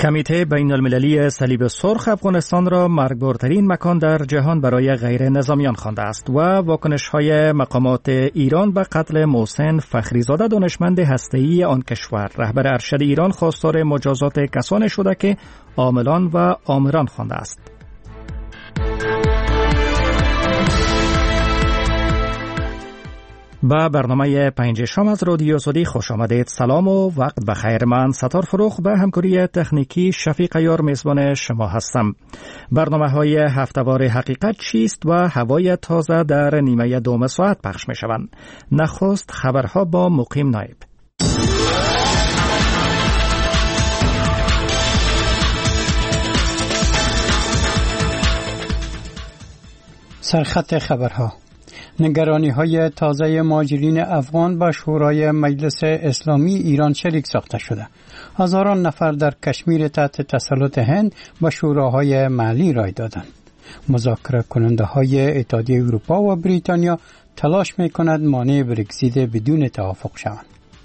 کمیته بین المللی صلیب سرخ افغانستان را مرگبارترین مکان در جهان برای غیر نظامیان خوانده است و واکنش‌های مقامات ایران به قتل محسن فخریزاده دانشمند هسته‌ای آن کشور. رهبر ارشد ایران خواستار مجازات کسانی شده که عاملان و آمران خوانده است. با برنامه 5 شام از رادیو آزادی خوش آمدید. سلام و وقت بخیر. من ستار فروخ به همکاری تکنیکی شفیق عیار میزبان شما هستم. برنامه‌های هفته‌وار حقیقت چیست و هوای تازه در نیمه دوم ساعت پخش می‌شوند. نخست خبرها با مقیم نایب. سرخط خبرها: نگرانی‌های تازه مهاجرین افغان با شورای مجلس اسلامی ایران شریک ساخته شده. هزاران نفر در کشمیر تحت تسلط هند با شوراهای محلی رای دادند. مذاکره کننده های اتحادیه اروپا و بریتانیا تلاش می‌کند مانع برگزیت بدون توافق شوند.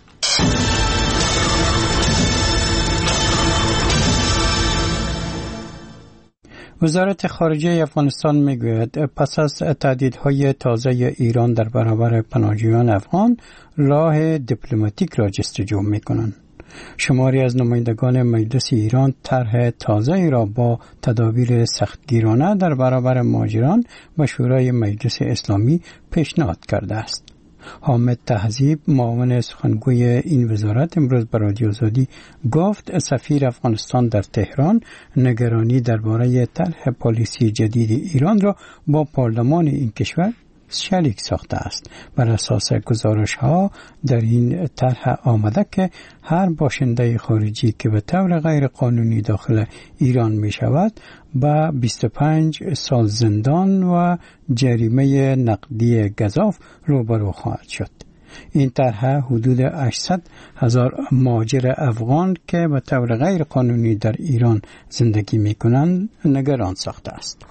وزارت خارجه افغانستان میگوید پس از تهدیدهای تازه ایران در برابر پناهجویان افغان راه دیپلماتیک را جستجو میکنند. شماری از نمایندگان مجلس ایران طرح تازه‌ای را با تدابیر سختگیرانه در برابر مهاجران و شورای مجلس اسلامی پیشنهاد کرده است. حامد تهذیب معاون سخنگوی این وزارت امروز به رادیو آزادی گفت سفیر افغانستان در تهران نگرانی درباره طرح پالیسی جدید ایران را با پارلمان این کشور شریک ساخته است. بر اساس گزارش‌ها در این طرح آمده که هر باشنده خارجی که به طور غیر قانونی داخل ایران می شود با 25 سال زندان و جریمه نقدی گزاف روبرو خواهد شد. این طرح حدود 800,000 مهاجر افغان که به طور غیر قانونی در ایران زندگی می کنند نگران ساخته است.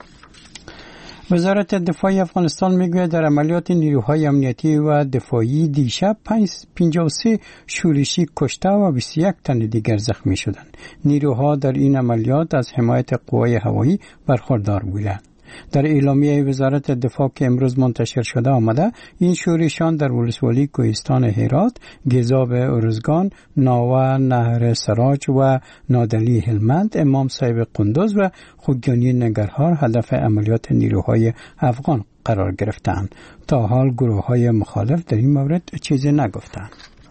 وزارت دفاع افغانستان میگوید در عملیات نیروهای امنیتی و دفاعی دیشب 53 شورشی کشته و 21 تن دیگر زخمی شدند. نیروها در این عملیات از حمایت قوای هوایی برخوردار بودند. در اعلامیه وزارت دفاع که امروز منتشر شده آمده این شورشان در ولسوالی کوهستان هرات، گیزاب ارزگان، ناوه نهر سراج و نادلی هلمند، امام صاحب قندوز و خوگیانی ننگرهار هدف عملیات نیروهای افغان قرار گرفتند. تا حال گروه‌های مخالف در این مورد چیزی نگفتند.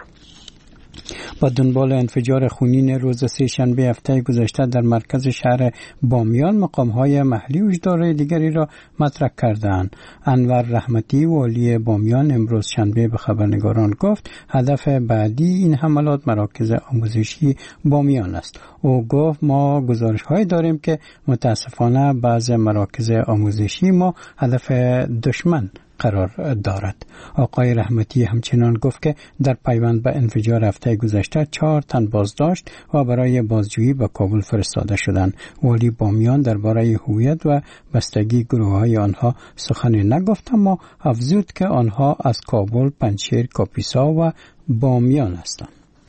با دنبال انفجار خونین روز سه‌شنبه هفته گذشته در مرکز شهر بامیان مقام‌های محلی هشدار دیگری را مطرح کردند. انور رحمتی والی بامیان امروز شنبه به خبرنگاران گفت هدف بعدی این حملات مراکز آموزشی بامیان است. او گفت ما گزارش‌هایی داریم که متاسفانه بعض مراکز آموزشی ما هدف دشمن قرار دارد. آقای رحمتی همچنان گفت که در پیوند به انفجار هفته گذشته 4 تن بازداشت و برای بازجویی به کابل فرستاده شدند. والی بامیان درباره هویت و بستگی گروه‌های آنها سخنی نگفت، اما افزود که آنها از کابل، پنجشیر، کاپیسا و بامیان هستند.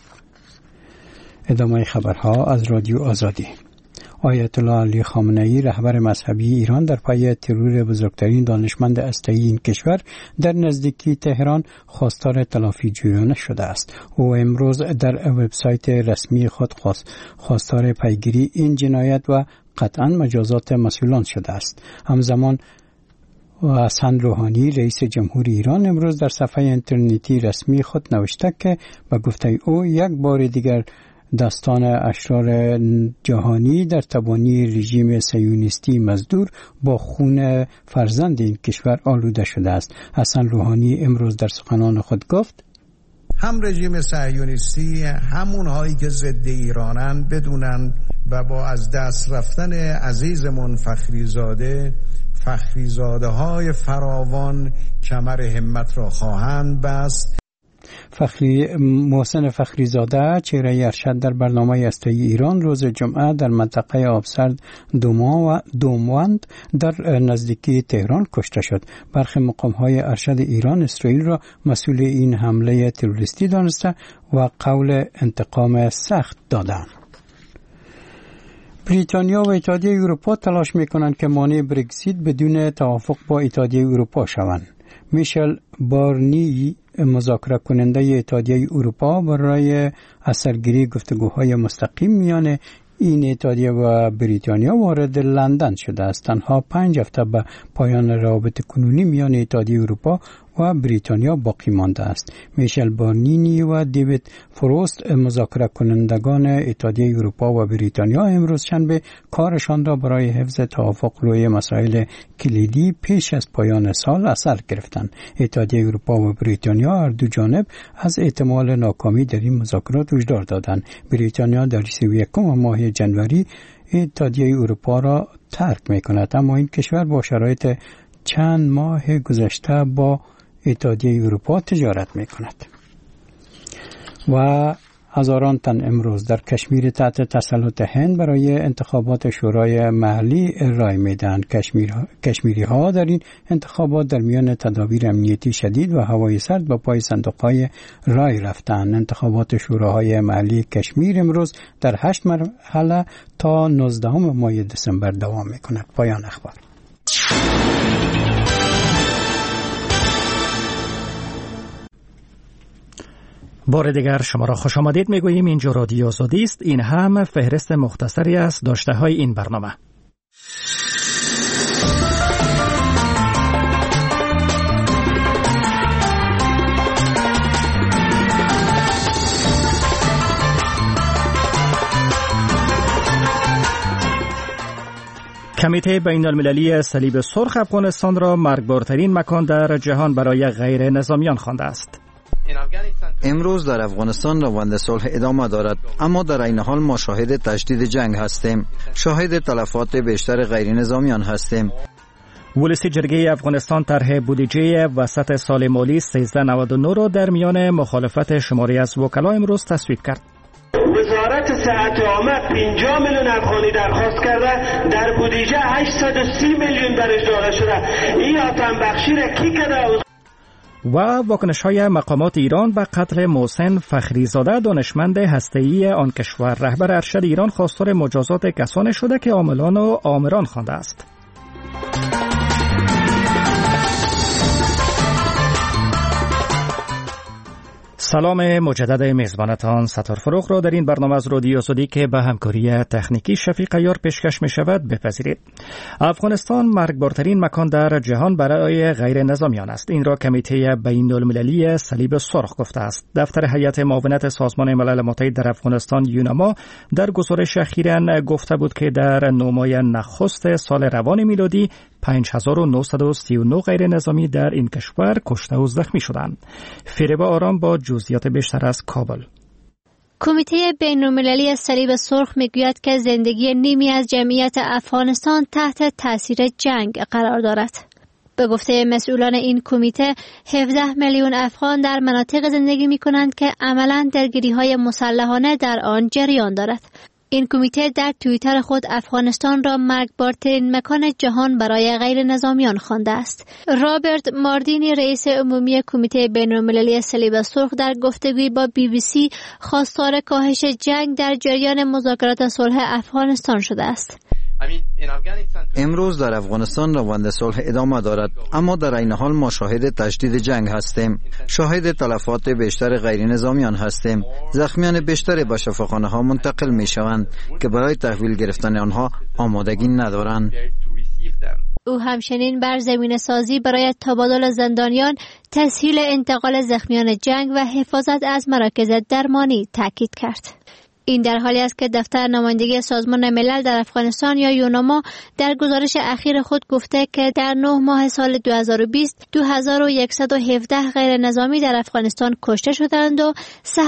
ادامه خبرها از رادیو آزادی. آیت الله علی خامنه‌ای رهبر مذهبی ایران در پی ترور بزرگترین دانشمند هسته‌ای این کشور در نزدیکی تهران خواستار تلافی جویانه شده است. او امروز در وبسایت رسمی خود خواستار پیگیری این جنایت و قطعاً مجازات مسئولان شده است. همزمان حسن روحانی رئیس جمهوری ایران امروز در صفحه اینترنتی رسمی خود نوشته که به گفته او یک بار دیگر داستان اشرار جهانی در تبانی رژیم صهیونیستی مزدور با خون فرزند این کشور آلوده شده است. حسن روحانی امروز در سخنان خود گفت هم رژیم صهیونیستی همونهایی که ضد ایرانن بدونن و با از دست رفتن عزیزمون فخریزاده های فراوان کمر همت را خواهند بست. محسن فخریزاده چهره ارشد در برنامه هسته‌ای ایران روز جمعه در منطقه آبسرد دوموند در نزدیکی تهران کشته شد. برخی مقام‌های ارشد ایران اسرائیل را مسئول این حمله تروریستی دانسته و قول انتقام سخت دادند. بریتانیا و اتحادیه اروپا تلاش میکنند که مانع برگزیت بدون توافق با اتحادیه اروپا شوند. میشل بارنی مذاکره کننده اتحادیه اروپا برای اثرگیری گفتگوهای مستقیم میان این اتحادیه و بریتانیا وارد لندن شده است. تنها 5 هفته به پایان روابط کنونی میان اتحادیه اروپا و بریتانیا باقی مانده است. میشل بارنی و دیوید فروست مذاکره کنندگان اتحادیه اروپا و بریتانیا امروز شنبه کارشان را برای حفظ توافق روی مسائل کلیدی پیش از پایان سال اثر گرفتند. اتحادیه اروپا و بریتانیا هر دو جانب از احتمال ناکامی در این مذاکرات هشدار دادند. بریتانیا در 31 ماه جنوری اتحادیه اروپا را ترک می‌کند، اما این کشور با شرایط چند ماه گذشته با اتحادیه اروپا تجارت می‌کند. و هزاران تن امروز در کشمیر تحت تسلط هند برای انتخابات شورای محلی رای میدهند. کشمیری‌ها در این انتخابات در میان تدابیر امنیتی شدید و هوای سرد با پای صندوق‌های رای رفتند. انتخابات شوراهای محلی کشمیر امروز در 8 مرحله تا 19 ماه دسامبر دوام می‌کند. پایان اخبار. بار دیگر شما را خوش آمدید میگوییم. اینجا رادیو آزادی است. این هم فهرست مختصری از داشته های این برنامه. کمیته بین المللی صلیب سرخ افغانستان را مرگبارترین مکان در جهان برای غیر نظامیان خوانده است. امروز در افغانستان روند صلح ادامه دارد، اما در این حال ما شاهد تشدید جنگ هستیم. شاهد تلفات بیشتر غیر نظامیان هستیم. ولسی جرگه افغانستان طرح بودجه وسط سال مالی 1399 را در میان مخالفت شماری از وکلا امروز تصویب کرد. وزارت صحت عامه 50 میلیون افغانی درخواست کرده، در بودجه 830 میلیون درش داده شده. این آتن بخشی را کی کرده؟ و واکنش‌های مقامات ایران به قتل محسن فخریزاده دانشمند هسته‌ای آن کشور. رهبر ارشد ایران خواستار مجازات کسانی شده که عاملان و آمران خوانده است. سلام مجدد میزبانتان ستار فروغ را در این برنامه از رادیو آزادی که به همکاری تکنیکی شفیق عیار پیشکش می شود بپذیرید. افغانستان مرگبارترین مکان در جهان برای غیر نظامیان است. این را کمیته بین المللی صلیب سرخ گفته است. دفتر هیئت معاونت سازمان ملل متحد در افغانستان یوناما در گزارش اخیراً گفته بود که در 9 ماه نخست سال روان میلادی 5939 غیر نظامی در این کشور کشته و زخمی شدند. فریبا آرام با جزئیات بیشتر از کابل. کمیته بین‌المللی صلیب سرخ میگوید که زندگی نیمی از جمعیت افغانستان تحت تاثیر جنگ قرار دارد. به گفته مسئولان این کمیته 17 میلیون افغان در مناطق زندگی می‌کنند که عملاً درگیری‌های مسلحانه در آن جریان دارد. این کمیته در توییتر خود افغانستان را مرگبارترین مکان جهان برای غیر نظامیان خوانده است. رابرت ماردینی رئیس عمومی کمیته بین‌المللی صلیب سرخ در گفتگویی با BBC خواستار کاهش جنگ در جریان مذاکرات صلح افغانستان شده است. امروز در افغانستان روند صلح ادامه دارد، اما در این حال ما شاهد تشدید جنگ هستیم. شاهد تلفات بیشتر غیر نظامیان هستیم. زخمیان بیشتر به شفاخانه ها منتقل می شوند که برای تحویل گرفتن آنها آمادگی ندارند. او همچنین بر زمین سازی برای تبادل زندانیان، تسهیل انتقال زخمیان جنگ و حفاظت از مراکز درمانی تاکید کرد. این در حالی است که دفتر نمایندگی سازمان ملل در افغانستان یا یوناما در گزارش اخیر خود گفته که در 9 ماه سال 2020 2117 غیر نظامی در افغانستان کشته شدند و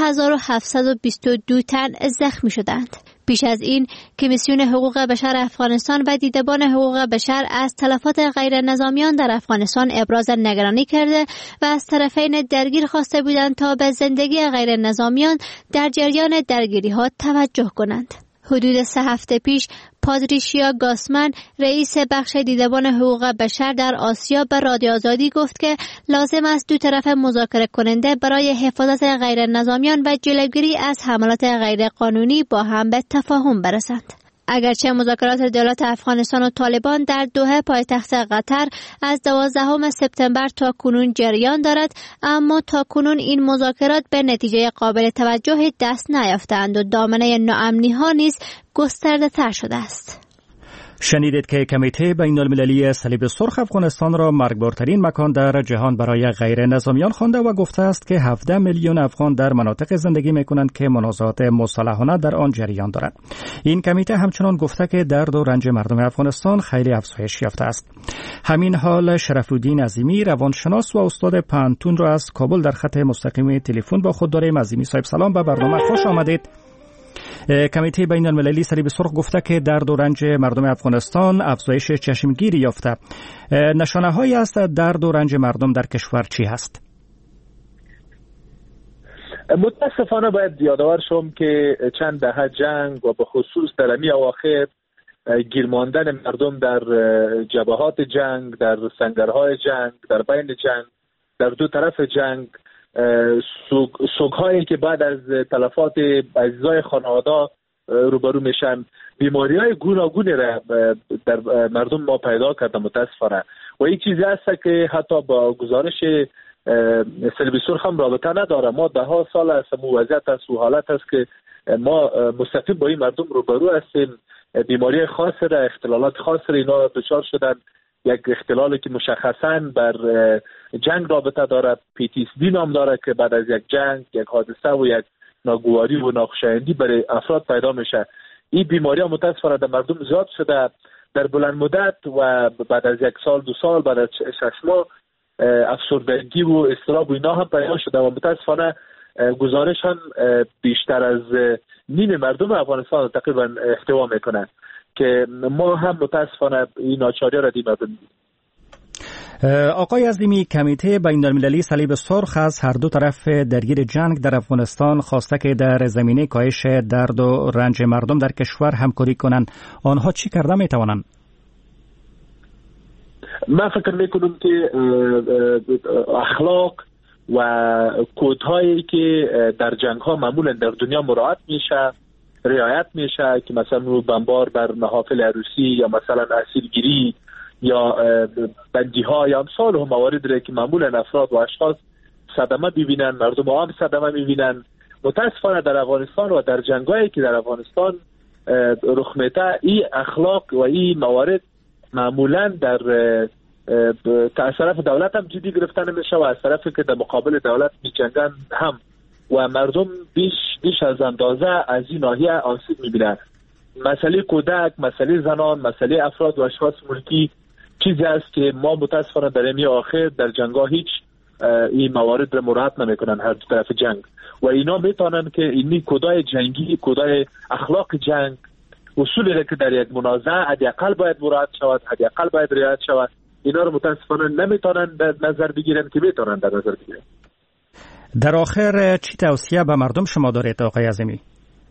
3722 تن زخمی شدند. بیش از این کمیسیون حقوق بشر افغانستان و دیدبان حقوق بشر از تلفات غیر نظامیان در افغانستان ابراز نگرانی کرده و از طرفین درگیر خواسته بودند تا به زندگی غیر نظامیان در جریان درگیری ها توجه کنند. حدود 3 هفته پیش پاتریشیا گاسمن رئیس بخش دیدبان حقوق بشر در آسیا به رادیو آزادی گفت که لازم است دو طرف مذاکره کننده برای حفاظت غیر نظامیان و جلوگیری از حملات غیر قانونی با هم به تفاهم برسند. اگرچه مذاکرات دولت افغانستان و طالبان در دوحه پایتخت قطر از 12 سپتامبر تا کنون جریان دارد، اما تا کنون این مذاکرات به نتیجه قابل توجهی دست نیافتند و دامنه ناامنی ها نیز گسترده تر شده است. شنیدید که کمیته بین المللی صلیب سرخ افغانستان را مرگبارترین مکان در جهان برای غیر نظامیان خوانده و گفته است که 17 میلیون افغان در مناطق زندگی می‌کنند که منازعات مسلحانه در آن جریان دارد. این کمیته همچنان گفته که درد و رنج مردم افغانستان خیلی افزایش یافته است. همین حال شرف‌الدین عظیمی روانشناس و استاد پانتون را از کابل در خط مستقیم تلفن با خود داریم. عظیمی صاحب سلام، به برنامه خوش آمدید. کمیته بین المللی صلیب سرخ گفته که درد و رنج مردم افغانستان افزایش چشمگیری یافته. نشانه هایی از درد و رنج مردم در کشور چی هست؟ متاسفانه باید یادآور شوم که چند دهه جنگ و به خصوص در امی اواخر گیر ماندن مردم در جبهات جنگ، در سنگرهای جنگ، در بین جنگ، در دو طرف جنگ، سوگ‌هایی که بعد از تلفات عزیزای خانواده روبرو میشن، بیماری‌های گوناگونی را در مردم ما پیدا کرده متاسفانه. و این چیزی است که حتی با گزارش صلیب سرخ هم رابطه نداره. ما ده ها سال است وضعیت است و حالت است که ما مستقیم با این مردم روبرو هستیم. بیماری خاص را، اختلالات خاص را اینا دچار شدن. یک اختلالی که مشخصاً بر جنگ رابطه دارد، PTSD نام دارد که بعد از یک جنگ، یک حادثه و یک ناگواری و ناخوشایندی برای افراد پیدا میشه. این بیماری ها متاسفانه در مردم زیاد شده. در بلند مدت و بعد از یک سال، 2 سال، بعد از 6 ماه افسردگی و اضطراب و اینا هم پیدا شده و متاسفانه گزارش هم بیشتر از نیم مردم افغانستان تقریبا احتوا میکنه که ما هم متاسفانه این ناچاری را دیدیم. آقای عظیمی، کمیته بین المللی صلیب سرخ از هر دو طرف درگیر جنگ در افغانستان خواسته که در زمینه کاهش درد و رنج مردم در کشور همکاری کنند. آنها چی کرده میتوانند؟ من فکر میکنم که اخلاق و کودهایی که در جنگ ها معمولا در دنیا مراعات میشه، رعایت میشه، که مثلا بمبار بر محافل عروسی یا مثلا اسیرگیری یا بندی ها یا امثال هم موارد را که معمولا افراد و اشخاص صدمه ببینن، مردم هم صدمه میبینن. متاسفانه در افغانستان و در جنگایی که در افغانستان رخ میده، این اخلاق و این موارد معمولا در از طرف دولت هم جدی گرفته نمیشه و از طرفی که در مقابل دولت میجنگن هم، و مردم بیش از اندازه از این ناحیه آسیب میبینن. مسئله کودک، مسئله زنان، مسئله افراد و اشخاص ملکی چیزی است که ما متاسفانه در امی آخر در جنگ‌ها هیچ این موارد را مراعات نمیکنن هر دو طرف جنگ و اینا میتونن که این کودای جنگی، کودای اخلاق جنگ، اصولی را که در یک منازعه حداقل باید مراعات شود، حداقل باید رعایت شود، اینا رو متاسفانه نمیتونن در نظر بگیرن که میتونن در نظر بگیرن. در آخر چی توصیه به مردم شما دارید آقای عظیمی؟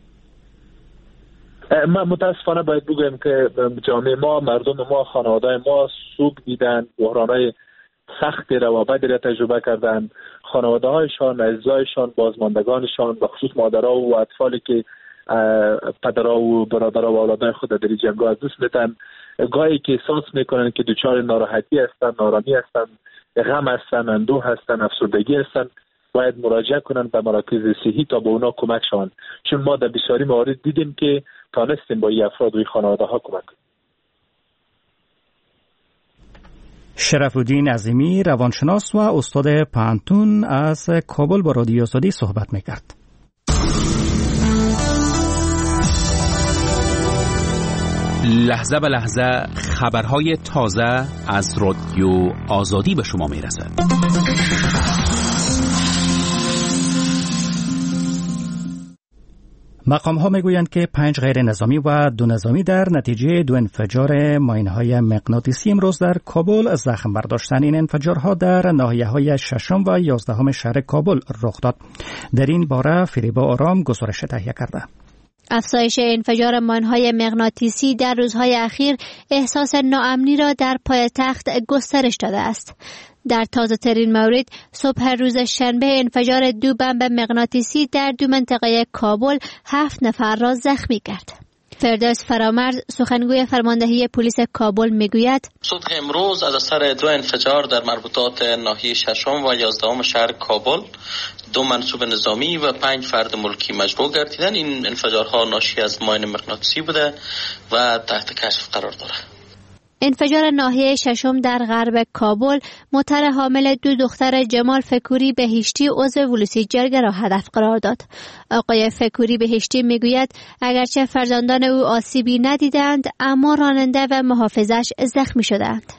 من متاسفانه باید بگم که جامعه ما، مردم ما، خانواده ما سوگ دیدن، بحران‌های سخت روابط را تجربه کردن. خانواده هایشان، عزیزایشان، بازماندگانشان، بخصوص مادرها و اطفالی که پدرها و برادرها و اولادای خود در جنگ‌ها از دست میدن، گاهی که احساس میکنن که دچار ناراحتی هستن، نارامی هستن، غم هستن، اندوه هستن، افسردگی هستن، باید مراجعه کنن به مراکز صحی تا به اونا کمک شوند. چون ما در بسیاری موارد دیدیم که تانستیم با این افراد و این خانواده ها کمک کنیم. شرف‌الدین عظیمی، روانشناس و استاد پانتون، از کابل با رادیو آزادی صحبت میکرد. لحظه به لحظه خبرهای تازه از رادیو آزادی به شما میرسد. مقام‌ها میگویند که 5 غیر نظامی و 2 نظامی در نتیجه 2 انفجار ماین‌های مغناطیسی امروز در کابل زخم برداشتند. این انفجارها در ناحیه‌های 6 و 11 شهر کابل رخ داد. در این باره فریبا آرام گزارش تهیه کرده. افزایش انفجار ماین‌های مغناطیسی در روزهای اخیر احساس ناامنی را در پایتخت گسترش داده است. در تازه ترین مورد صبح روز شنبه انفجار 2 بمب مغناطیسی در 2 منطقه کابل 7 نفر را زخمی کرد. فردوس فرامرز سخنگوی فرماندهی پلیس کابل میگوید صبح امروز از اثر 2 انفجار در مربوطات ناحیه 6 و 11 شهر کابل 2 منصوب نظامی و 5 فرد ملکی مجروح گردیدند. این انفجارها ناشی از ماین مغناطیسی بوده و تحت کشف قرار دارد. انفجار ناحیه 6 در غرب کابل متر حامل 2 دختر جمال فکوری بهشتی عضو ولوسی جرگه را هدف قرار داد. آقای فکوری بهشتی میگوید اگرچه فرزندان او آسیبی ندیدند اما راننده و محافظش زخمی شدند.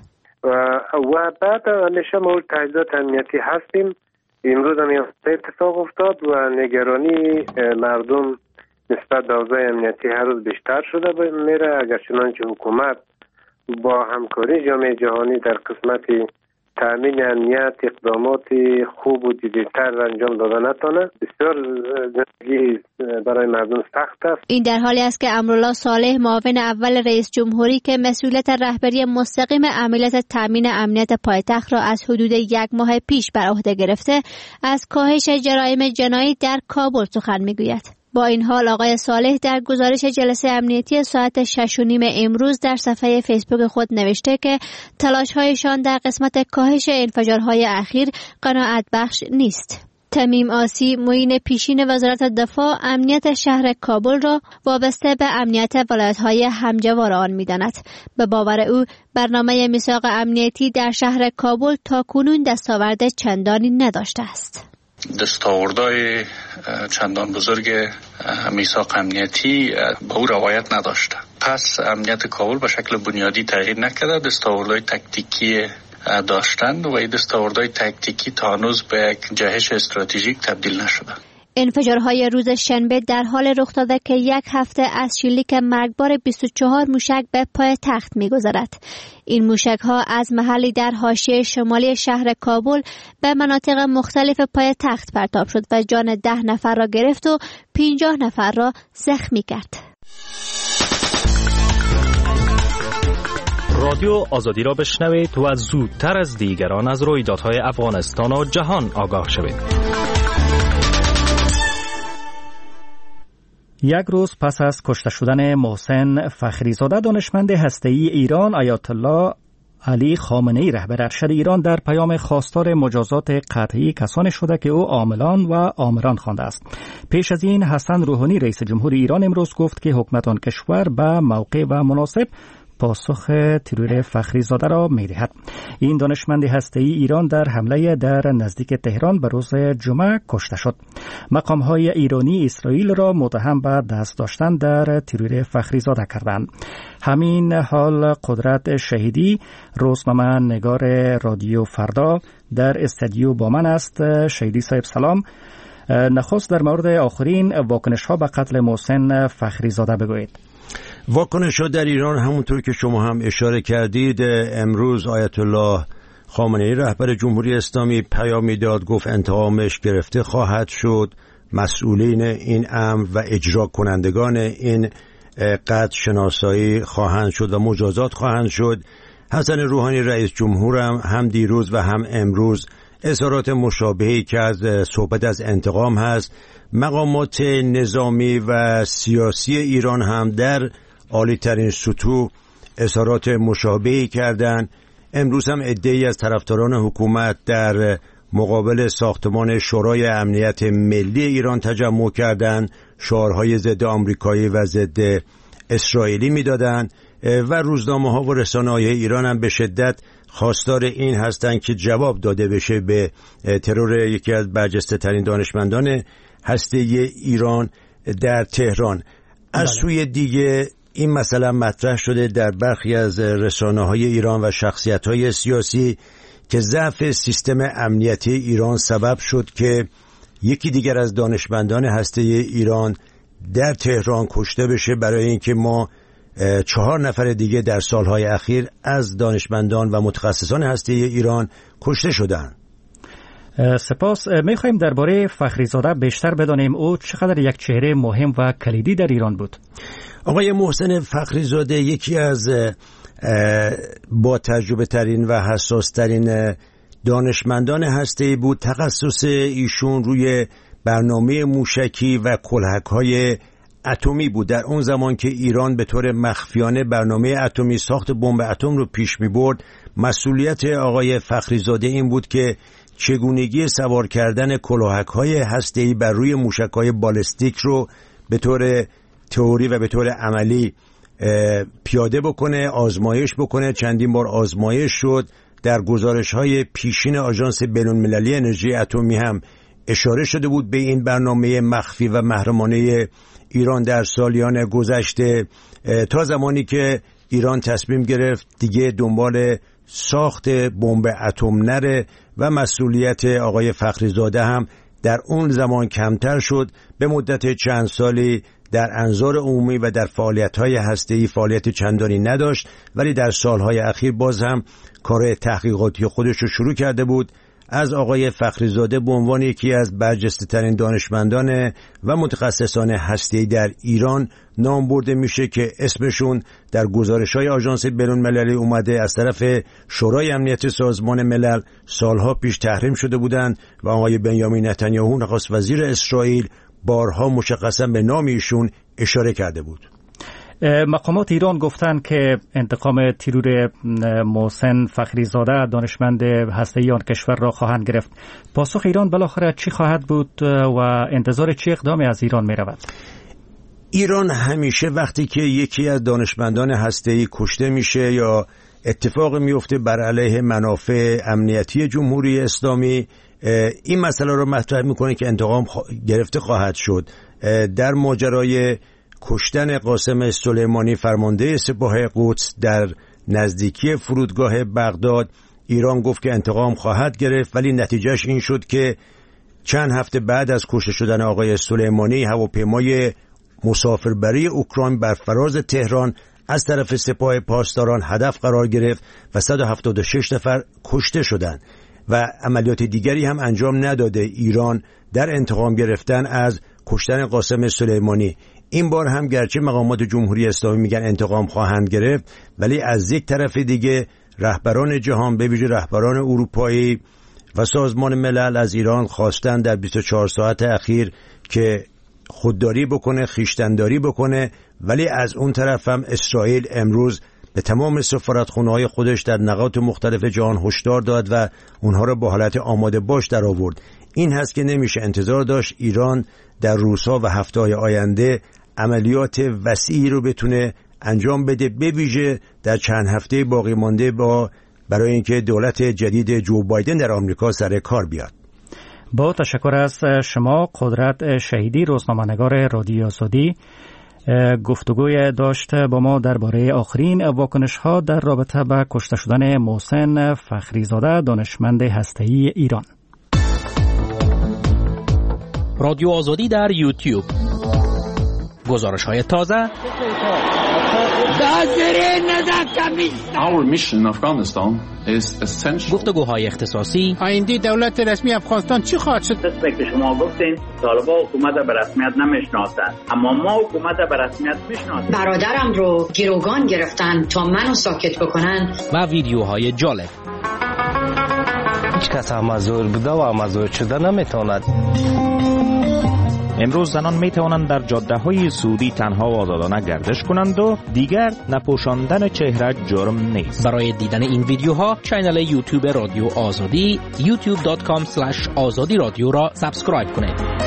و بعد همیشه ما تجهیزات امنیتی هستیم. امروز هم اتفاق افتاد و نگرانی مردم نسبت به اوضاع امنیتی هر روز بیشتر شده میره. اگرچه حکومت با همکاری جامعه جهانی در قسمت تامین امنیت اقدامات خوب و جدی‌تر انجام داده نتونه، بسیار زندگی برای مردم سخت است. این در حالی است که امرالله صالح معاون اول رئیس جمهوری که مسئولیت رهبری مستقیم عملیات تامین امنیت پایتخت را از حدود 1 ماه پیش بر عهده گرفته، از کاهش جرایم جنایی در کابل سخن میگوید. با این حال آقای صالح در گزارش جلسه امنیتی ساعت 6:30 امروز در صفحه فیسبوک خود نوشته که تلاش‌هایشان در قسمت کاهش انفجارهای اخیر قناعت بخش نیست. تمیم آسی معین پیشین وزارت دفاع امنیت شهر کابل را وابسته به امنیت ولایت‌های همجوار آن می‌داند. به باور او برنامه میثاق امنیتی در شهر کابل تاکنون دستاورد چندانی نداشته است. دستاوردهای چندان بزرگ میثاق امنیتی به او روایت نداشته. پس امنیت کابل به شکل بنیادی تغییر نکرده. دستاوردهای تکتیکی داشتند و این دستاوردهای تکتیکی تا هنوز به یک جهش استراتژیک تبدیل نشده. انفجارهای روز شنبه در حال رخ داده که 1 هفته از شلیک مرگبار 24 موشک به پایتخت می‌گذرد. این موشک‌ها از محلی در حاشیه شمالی شهر کابل به مناطق مختلف پایتخت پرتاب شد و جان 10 نفر را گرفت و 50 نفر را زخمی کرد. رادیو آزادی را بشنوید و زودتر از دیگران از رویدادهای افغانستان و جهان آگاه شوید. 1 روز پس از کشته شدن محسن فخریزاده دانشمند هسته‌ای ایران، آیت الله علی خامنه‌ای رهبر ارشد ایران در پیام خواستار مجازات قطعی کسانی شده که او عاملان و آمران خوانده است. پیش از این حسن روحانی رئیس جمهور ایران امروز گفت که حکومت آن کشور به موقع و مناسب پاسخ ترور فخریزاده را می‌دهد. این دانشمند هسته‌ای ایران در حمله در نزدیک تهران به روز جمعه کشته شد. مقام‌های ایرانی اسرائیل را متهم به دست داشتن در ترور فخریزاده کردند. همین حال قدرت شهیدی روزنامه نگار رادیو فردا در استودیو با من است. شهیدی صاحب سلام. نخست در مورد آخرین واکنش‌ها به قتل محسن فخریزاده بگویید. واکنش‌ها در ایران همونطور که شما هم اشاره کردید، امروز آیت الله خامنه‌ای رهبر جمهوری اسلامی پیامی داد، گفت انتقامش گرفته خواهد شد. مسئولین این امر و اجرا کنندگان این قتل شناسایی خواهند شد و مجازات خواهند شد. حسن روحانی رئیس جمهور هم دیروز و هم امروز اظهارات مشابهی که از صحبت از انتقام هست. مقامات نظامی و سیاسی ایران هم در عالی ترین سطوح اظهارات مشابهی کردند. امروز هم عده‌ای از طرفداران حکومت در مقابل ساختمان شورای امنیت ملی ایران تجمع کردند، شعارهای ضد آمریکایی و ضد اسرائیلی میدادند و روزنامه‌ها و رسانه‌های ایران هم به شدت خواستار این هستند که جواب داده بشه به ترور یکی از برجسته ترین دانشمندان هسته‌ای ایران در تهران. از سوی دیگه این مسئله مطرح شده در برخی از رسانه‌های ایران و شخصیت‌های سیاسی که ضعف سیستم امنیتی ایران سبب شد که یکی دیگر از دانشمندان هسته‌ای ایران در تهران کشته بشه، برای اینکه ما 4 نفر دیگه در سالهای اخیر از دانشمندان و متخصصان هسته‌ای ایران کشته شدند. سپاس. می‌خوایم درباره فخریزاده بیشتر بدانیم او چقدر یک چهره مهم و کلیدی در ایران بود. آقای محسن فخریزاده یکی از با تجربه ترین و حساس ترین دانشمندان هسته‌ای بود. تخصص ایشون روی برنامه موشکی و کلهک‌های اتمی بود. در اون زمان که ایران به طور مخفیانه برنامه اتمی ساخت بمب اتم رو پیش می‌برد، مسئولیت آقای فخریزاده این بود که چگونگی سوار کردن کلاهک‌های هسته‌ای بر روی موشک‌های بالستیک رو به طور تئوری و به طور عملی پیاده بکنه، آزمایش بکنه. چندین بار آزمایش شد. در گزارش‌های پیشین آژانس بین‌المللی انرژی اتمی هم اشاره شده بود به این برنامه مخفی و محرمانه ایران در سالیان گذشته، تا زمانی که ایران تصمیم گرفت دیگه دنبال ساخت بمب اتم نره و مسئولیت آقای فخریزاده هم در اون زمان کمتر شد. به مدت چند سالی در انظار عمومی و در فعالیت‌های هسته‌ای فعالیت چندانی نداشت، ولی در سالهای اخیر باز هم کار تحقیقاتی خودش رو شروع کرده بود. از آقای فخریزاده به عنوان یکی از برجسته‌ترین دانشمندان و متخصصان هسته‌ای در ایران نام برده میشه که اسمشون در گزارش‌های آژانس بین‌المللی اومده. از طرف شورای امنیت سازمان ملل سالها پیش تحریم شده بودند و آقای بنیامین نتانیاهو نخست وزیر اسرائیل بارها مشخصا به نام ایشون اشاره کرده بود. مقامات ایران گفتند که انتقام ترور محسن فخریزاده دانشمند هسته‌ای آن کشور را خواهند گرفت. پاسخ ایران بالاخره چی خواهد بود و انتظار چه اقدامی از ایران می رود؟ ایران همیشه وقتی که یکی از دانشمندان هسته‌ای کشته میشه یا اتفاق میفته بر علیه منافع امنیتی جمهوری اسلامی، این مسئله رو مطرح میکنه که انتقام گرفته خواهد شد. در ماجرای کشتن قاسم سلیمانی فرمانده سپاه قدس در نزدیکی فرودگاه بغداد، ایران گفت که انتقام خواهد گرفت، ولی نتیجهش این شد که چند هفته بعد از کشته شدن آقای سلیمانی هواپیمای مسافربری اوکراین بر فراز تهران از طرف سپاه پاسداران هدف قرار گرفت و 176 نفر کشته شدند و عملیات دیگری هم انجام نداده ایران در انتقام گرفتن از کشتن قاسم سلیمانی. این بار هم گرچه مقامات جمهوری اسلامی میگن انتقام خواهند گرفت، ولی از یک طرف دیگه رهبران جهان به ویژه رهبران اروپایی و سازمان ملل از ایران خواستن در 24 ساعت اخیر که خودداری بکنه، خویشتن‌داری بکنه. ولی از اون طرف هم اسرائیل امروز به تمام سفارتخانه‌های خودش در نقاط مختلف جهان هشدار داد و اونها را با حالت آماده باش در آورد. این هست که نمیشه انتظار داشت ایران در روزها و هفته‌های آینده عملیات وسیعی رو بتونه انجام بده، به ویژه در چند هفته باقی مانده برای اینکه دولت جدید جو بایدن در آمریکا سر کار بیاد. با تشکر از شما قدرت شهیدی، روزنامه‌نگار رادیو آزادی، گفتگوی داشت با ما درباره آخرین واکنش‌ها در رابطه با کشته شدن محسن فخریزاده دانشمند هسته‌ای ایران. رادیو آزادی در یوتیوب، گزارش‌های تازه، گفتگوهای اختصاصی. آینده دولت رسمی افغانستان چی خواهد شد؟ که شما گفتین طالبان حکومت به رسمیت نمیشناسند، اما ما حکومت به رسمیت میشناسیم. برادرم رو گروگان گرفتن تا منو ساکت بکنن. و ویدیوهای جالب. هیچ کس مزور بوده و مزور شده نمیتواند. امروز زنان می توانند در جاده‌های سعودی تنها و آزادانه گردش کنند و دیگر نپوشاندن چهره جرم نیست. برای دیدن این ویدیوها کانال یوتیوب رادیو آزادی youtube.com/azadi رادیو را سابسکرایب کنید.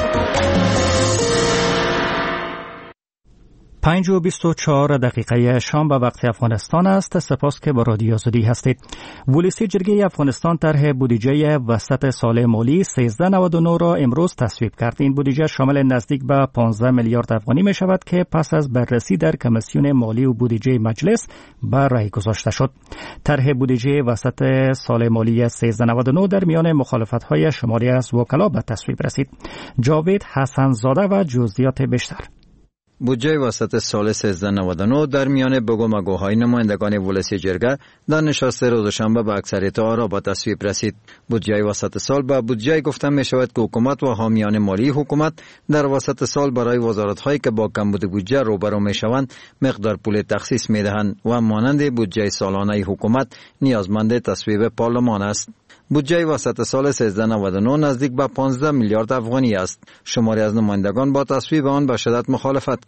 5:24 شام به وقت افغانستان است. سپاس که با رادیو آزادی هستید. ولسی جرگه افغانستان طرح بودجه وسط سال مالی 1399 را امروز تصویب کرد. این بودجه شامل نزدیک به 15 میلیارد افغانی می شود که پس از بررسی در کمیسیون مالی و بودجه مجلس به رأی گذاشته شد. طرح بودجه وسط سال مالی 1399 در میان مخالفت‌های شماری از وکلا به تصویب رسید. جاوید حسن زاده و جزئیات بیشتر. بودجه وسط سال 1399 در میان بگومگوهای نمایندگان ولسی جرگه در نشست روز شنبه به اکثریت آرا به تصویب رسید. بودجه وسط سال به بودجه گفته می شود که حکومت و حامیان مالی حکومت در وسط سال برای وزارت‌هایی که با کمبود بودجه روبرو می شوند مقدار پول تخصیص می دهند و مانند بودجه سالانه حکومت نیازمند تصویب پارلمان است. بودجه وسط سال 1399 نزدیک به 15 میلیارد افغانی است. شماری از نمایندگان با تصویب آن به شدت مخالفت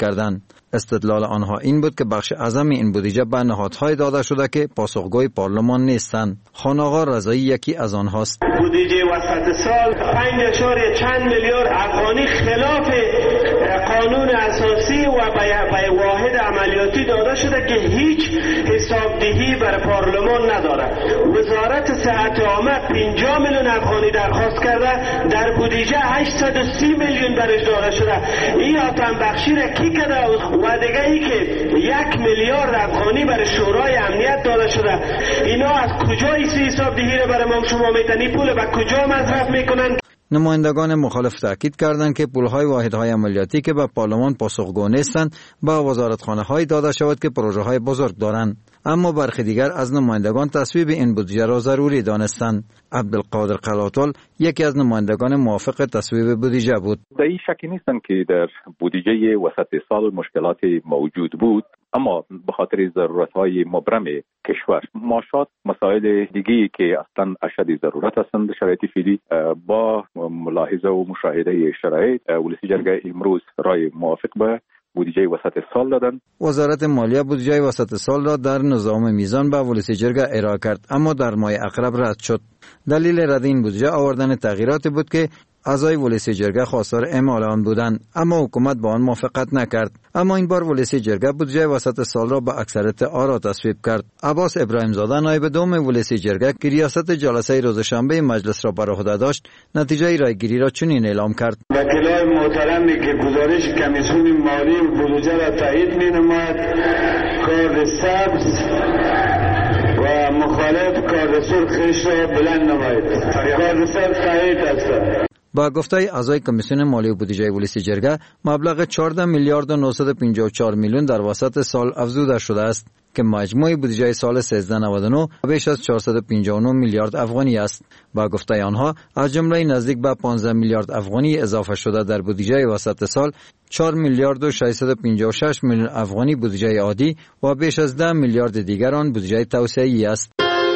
کردند. استدلال آنها این بود که بخش اعظم این بودجه به نهادهای داده شده که پاسخگوی پارلمان نیستند. خان‌آقا رضایی یکی از آنهاست. بودجه وسط سال 5 چند میلیارد افغانی خلاف قانون اساسی و به واحد عملیاتی داده شده که هیچ حسابدهی برای پارلمان نداره. وزارت صحت عامه 50 میلیون افغانی درخواست کرده، در بودجه 830 میلیون برش داده شده. این آتن بخشی را کی کرده؟ و دیگه ای که 1 میلیارد افغانی برای شورای امنیت داده شده. اینا از کجا این حسابدهی را برای ما شما میتونی پول به کجا مصرف میکنن؟ نمایندگان مخالف تاکید کردند که پولهای واحدهای عملیاتی که به پارلمان پاسخگو نیستند با وزارتخانه‌های داده شود که پروژه‌های بزرگ دارند. اما برخی دیگر از نمایندگان تصویب این بودجه را ضروری دانستند. عبدالقادر قلاتل یکی از نمایندگان موافق تصویب بودجه بود. در این شکی نیستند که در بودجه وسط سال مشکلات موجود بود، اما به خاطر ضرورت‌های مبرم کشور معاشات مسائل دیگری که اصلا اشد ضرورت هستند در شرایط فعلی با ملاحظه و مشاهده شرایط ولسی جرگه امروز رای موافق به بودجه وسط سال دادند. وزارت مالیه بودجه وسط سال را در نظام میزان به ولسی جرگه ارائه کرد، اما در ماه اقرب رد شد. دلیل رد این بودجه آوردن تغییراتی بود که اعضای ولسی جرگه خواستار اعمال آن بودند، اما حکومت با آن موافقت نکرد. اما این بار ولسی جرگه بودجه وسط سال را به اکثریت آرا تصویب کرد. عباس ابراهیم زاده نایب دوم ولسی جرگه که ریاست جلسه روز شنبه مجلس را بر عهده داشت، نتیجه رایگیری را چنین اعلام کرد: وکیلای محترمی که گزارش کمیسیون مالی بودجه را تایید می‌نماید، کارد سبز و مخالف کارد سرخش را بلند نماید. کارد سبز تایید است. با گفته اعضای کمیسیون مالی و بودجه ولسی جرگه، مبلغ 14 میلیارد و 954 میلیون در وسط سال افزوده شده است که مجموع بودجه سال 1399 بیش از 459 میلیارد افغانی است. با گفته آنها، از جمله نزدیک به 15 میلیارد افغانی اضافه شده در بودجه وسط سال، 4 میلیارد و 656 میلیون افغانی بودجه عادی و بیش از 10 میلیارد دیگر آن بودجه توسعه‌ای است.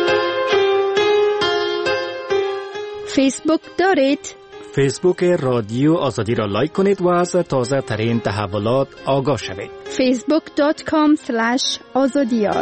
فیسبوک دارید؟ فیسبوک رادیو آزادی را لایک کنید و از تازه ترین تحولات آگاه شوید. facebook.com/azadiyar.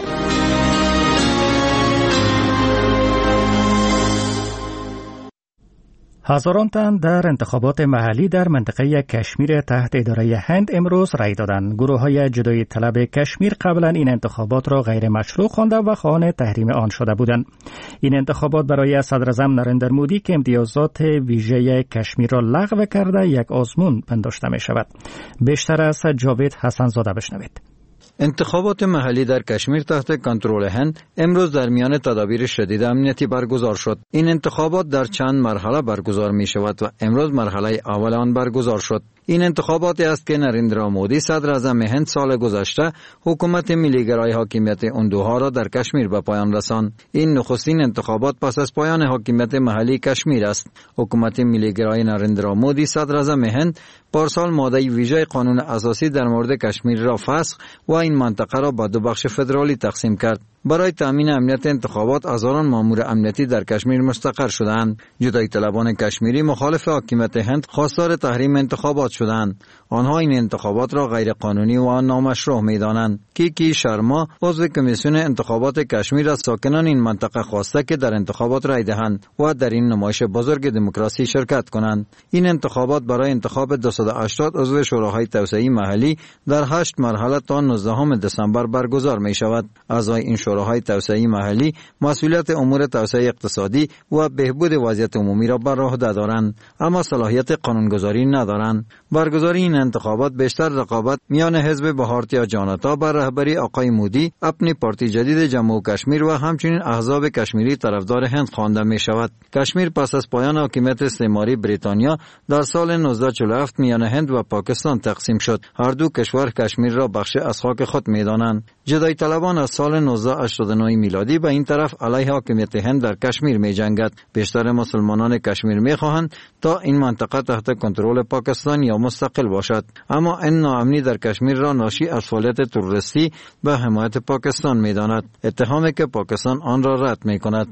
هزاران تن در انتخابات محلی در منطقه کشمیر تحت اداره هند امروز رای دادند. گروه‌های جدایی طلب کشمیر قبلا این انتخابات را غیر مشروع خوانده و خواهان تحریم آن شده بودند. این انتخابات برای صدراعظم نریندر مودی که امتیازات ویژه کشمیر را لغو کرده یک آزمون پنداشته می شود. بیشتر از جاوید حسن زاده بشنوید. انتخابات محلی در کشمیر تحت کنترل هند امروز در میان تدابیر شدید امنیتی برگزار شد. این انتخابات در چند مرحله برگزار می شود و امروز مرحله اول آن برگزار شد. این انتخاباتی است که نریندرا مودی صدر اعظم هند سال گذشته حکومت ملیگرای حاکمیت اندوها را در کشمیر به پایان رساند. این نخستین انتخابات پس از پایان حاکمیت محلی کشمیر است. حکومت ملیگرای نریندرا مودی صدر اعظم هند پارسال ماده ویژه قانون اساسی در مورد کشمیر را فسخ و این منطقه را به دو بخش فدرالی تقسیم کرد. برای تامین امنیت انتخابات هزاران مامور امنیتی در کشمیر مستقر شدند. جدایی طلبان کشمیری مخالف حاکمیت هند خواستار تحریم انتخابات شدند. آنها این انتخابات را غیر قانونی و نامشروع می‌دانند. کیکی شرما عضو کمیسیون انتخابات کشمیر از ساکنان این منطقه خواسته که در انتخابات رای دهند و در این نمایش بزرگ دموکراسی شرکت کنند. این انتخابات برای انتخاب 280 عضو شوراهای توسعه‌ای محلی در 8 مرحله تا 19 دسامبر برگزار می‌شود. اعضای این شوراهای توسعه‌ای محلی مسئولیت امور توسعه اقتصادی و بهبود وضعیت عمومی را بر عهده دارند، اما صلاحیت قانونگذاری ندارند. برگزاری این انتخابات بیشتر رقابت میان حزب بهارتیا جانتا بر رهبری آقای مودی، اپنی پارتی جدید جموں و کشمیر و همچنین احزاب کشمیری طرفدار هند خوانده می شود. کشمیر پس از پایان حاکمیت استعماری بریتانیا در سال 1947 میان هند و پاکستان تقسیم شد. هر دو کشور کشمیر را بخش از خاک خود می دانند. جدایی طلبان از سال 1989 میلادی به این طرف علیه حاکمیت هند در کشمیر می جنگد. بیشتر مسلمانان کشمیر می خواهند تا این منطقه تحت کنترل پاکستان یا مستقل باشد، اما این ناامنی در کشمیر را ناشی از فعالیت تروریستی به حمایت پاکستان می داند، اتهامی که پاکستان آن را رد می کند.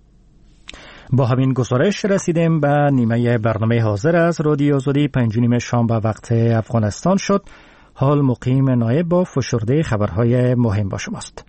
با همین گزارش رسیدیم به نیمه برنامه حاضر از رادیو آزادی. 5:30 شام به وقت افغانستان شد. حال مقیم نایب با فشرده خبرهای مهم با شماست.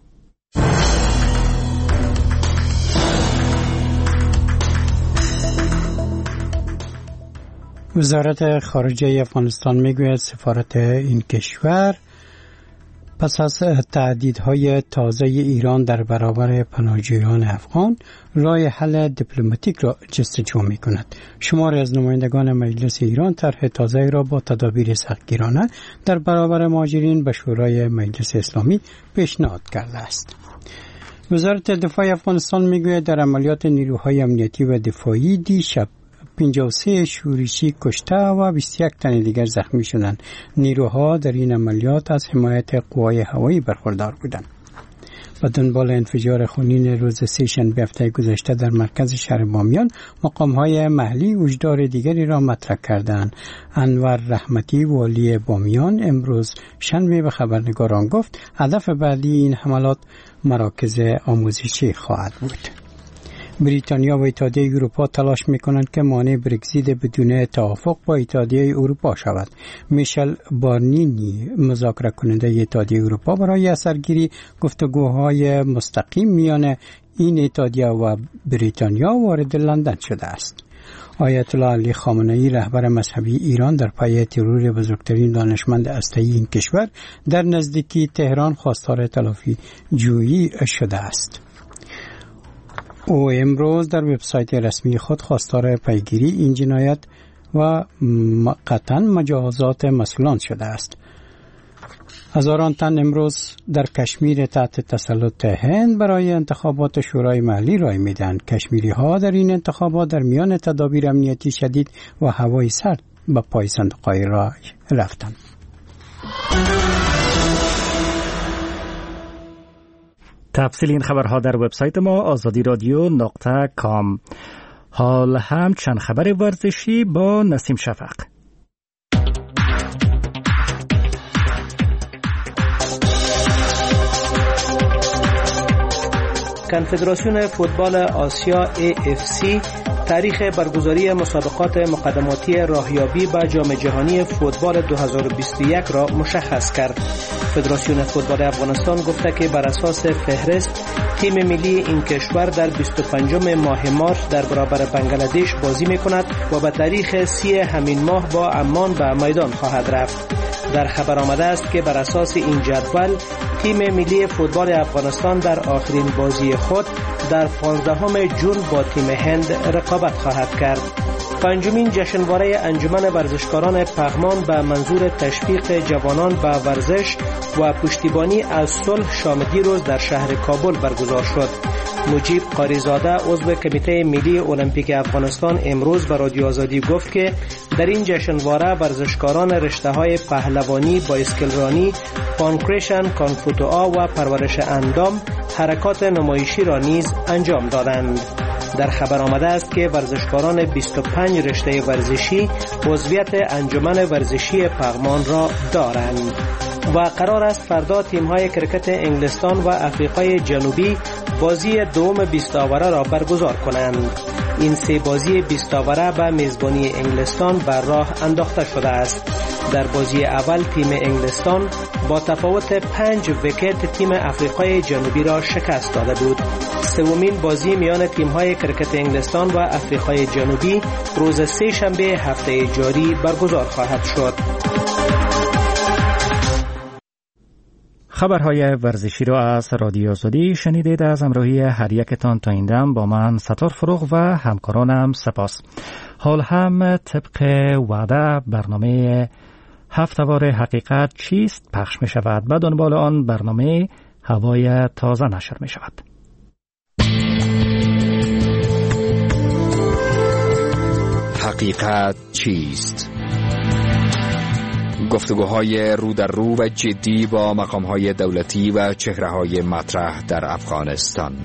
وزارت خارجه افغانستان میگوید سفارت این کشور پس از تهدیدهای تازه ایران در برابر پناهجویان افغان راه حل دیپلماتیک را جستجو می‌کند. شماری از نمایندگان مجلس ایران طرح تازه را با تدابیر سختگیرانه در برابر مهاجرین به شورای مجلس اسلامی پیشنهاد کرده است. وزارت دفاع افغانستان میگوید در عملیات نیروهای امنیتی و دفاعی دیشب 53 شورشی کشته و 21 تن دیگر زخمی شدند. نیروها در این عملیات از حمایت قوای هوایی برخوردار بودند. و دنبال انفجار خونین روز سه‌شنبه هفته گذشته در مرکز شهر بامیان، مقام‌های محلی هشدار دیگری را مطرح کردند. انور رحمتی والی بامیان امروز شنبه به خبرنگاران گفت هدف بعدی این حملات مراکز آموزشی خواهد بود. بریتانیا و اتحادیه اروپا تلاش می‌کنند که مانع برگزیت بدون توافق با اتحادیه اروپا شود. میشل بارنینی مذاکره کننده اتحادیه اروپا برای اثرگیری گفتگوهای مستقیم میان این اتحادیه و بریتانیا وارد لندن شده است. آیت الله علی خامنه‌ای رهبر مذهبی ایران در پی ترور بزرگترین دانشمند هسته‌ای این کشور در نزدیکی تهران خواستار تلافی جویی شده است. او امروز در وبسایت رسمی خود خواستار پیگیری این جنایت و قطعاً مجازات مسئولان شده است. هزاران تن امروز در کشمیر تحت تسلط هند برای انتخابات شورای محلی رای میدهند. کشمیری‌ها در این انتخابات در میان تدابیر امنیتی شدید و هوای سرد به پای صندوق‌های رای رفتند. تفصیل این خبرها در وبسایت ما azadiradyo.com. حال هم چند خبر ورزشی با نسیم شفق. کنفدراسیون فوتبال آسیا AFC تاریخ برگزاری مسابقات مقدماتی راهیابی به جام جهانی فوتبال 2021 را مشخص کرد. فدراسیون فوتبال افغانستان گفته که بر اساس فهرست تیم ملی این کشور در 25 ماه مارس در برابر بنگلادش بازی می‌کند و به تاریخ 30 همین ماه با عمان به میدان خواهد رفت. در خبر آمده است که بر اساس این جدول تیم ملی فوتبال افغانستان در آخرین بازی خود در 15 جون با تیم هند رقابت خواهد کرد. پنجمین جشنواره انجمن ورزشکاران پغمان به منظور تشویق جوانان به ورزش و پشتیبانی از صلح شام دیروز در شهر کابل برگزار شد. مجیب قاریزاده عضو کمیته ملی المپیک افغانستان امروز به رادیو آزادی گفت که در این جشنواره ورزشکاران رشته‌های پهلوانی، بایسکلرانی، پانکریشن، کانفوتوآ و پرورش اندام حرکات نمایشی را نیز انجام دادند. در خبر آمده است که ورزشکاران 25 رشته ورزشی عضویت انجمن ورزشی پغمان را دارند. و قرار است فردا تیم‌های کرکت انگلستان و افریقای جنوبی بازی دوم 20 آوره را برگزار کنند. این سه بازی 20 آوره به میزبانی انگلستان بر راه انداخته شده است. در بازی اول تیم انگلستان با تفاوت 5 ویکت تیم افریقای جنوبی را شکست داده بود. سومین بازی میان تیم‌های کرکت انگلستان و افریقای جنوبی روز سه شنبه هفته جاری برگزار خواهد شد. خبرهای ورزشی را از رادیو آزادی شنیدید. از همراهی هر یکتان تا این دم با من ستار فروغ و همکارانم سپاس. حال هم طبق وعده برنامه هفته‌وار حقیقت چیست پخش می شود. به دنبال آن برنامه هوای تازه نشر می شود. حقیقت چیست؟ گفتگوهای رو در رو و جدی با مقام‌های دولتی و چهره‌های مطرح در افغانستان.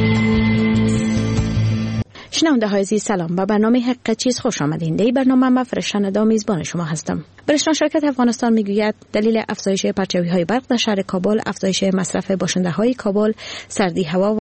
شنونده های عزیز سلام، به برنامه حقیقت چیست خوش آمدین. در برنامه من فرشته ندا میزبان شما هستم. برشتان شرکت افغانستان میگوید دلیل افزایش پرچاوی‌های برق در شهر کابل افزایش مصرف باشنده های کابل، سردی هوا